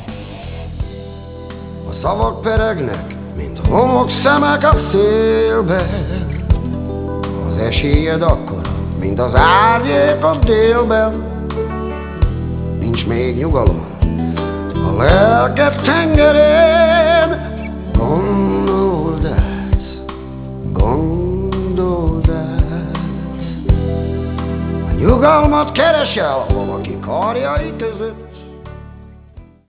A szavak peregnek, mint homokszemek a szélben. Az esélyed akkora, mint az árnyékok délben. Nincs még nyugalom a lelked tengerén. Gondold át, gondold át. A nyugalmat keresel a valaki karjai között.